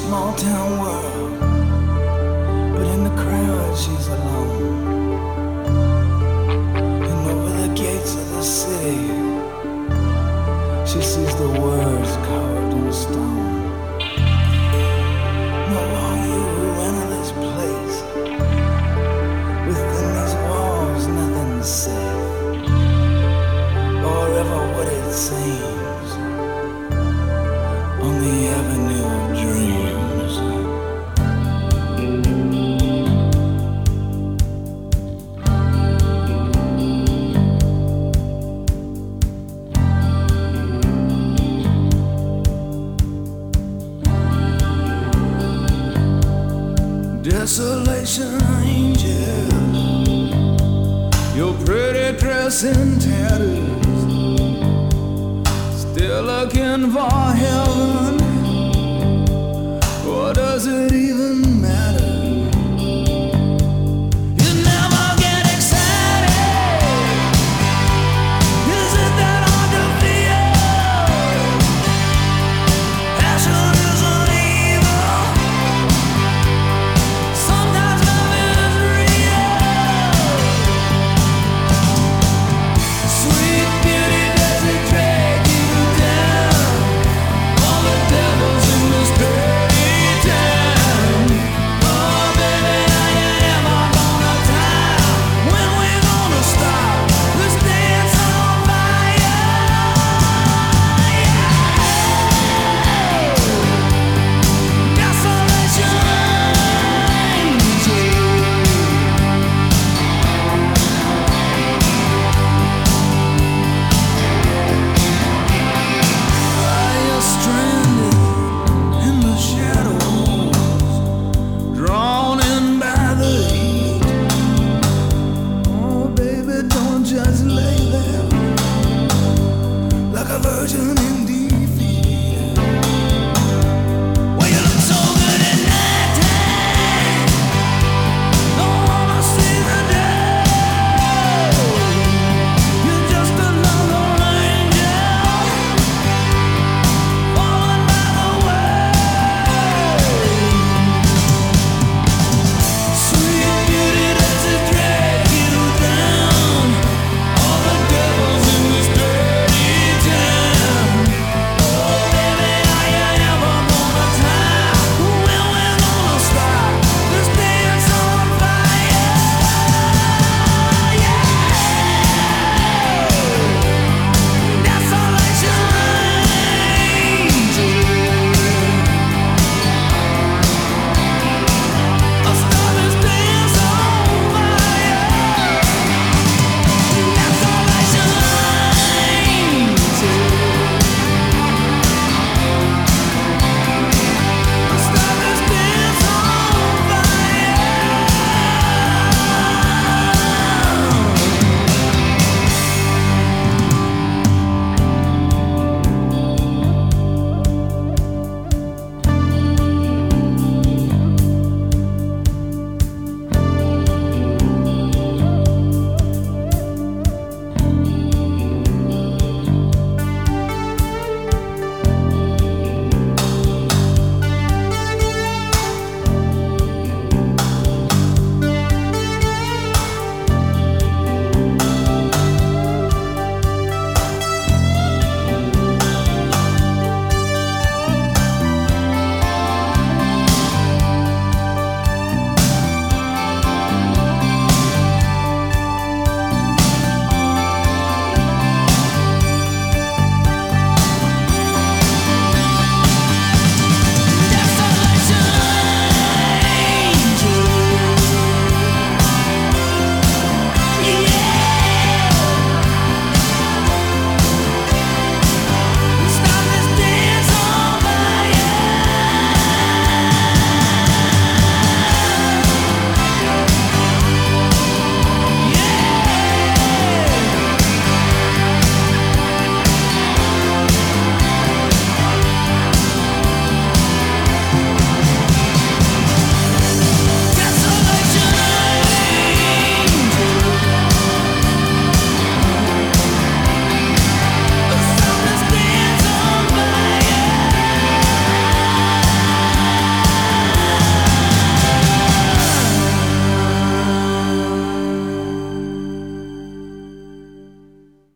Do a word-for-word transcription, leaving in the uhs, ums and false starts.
small town world, but in the crowd she's alone. And over the gates of the city, she sees the words carved in stone. Know all you who enter this place, within these walls nothing's safe, or ever what it seems on the avenue of dreams. Desolation angel, your pretty dress in tatters, still looking for heaven. Or does it even matter? You never get excited. Is it that hard to feel? Passion isn't evil. Sometimes love is real. Sweet beauty, does it drag you down? All the devils in this dirty town. Oh baby, are you ever gonna time? When we gonna stop this dance on fire? Desolation angel. Are you stranded in the shadows, drawn in by the heat? Oh baby, don't just lay there like a virgin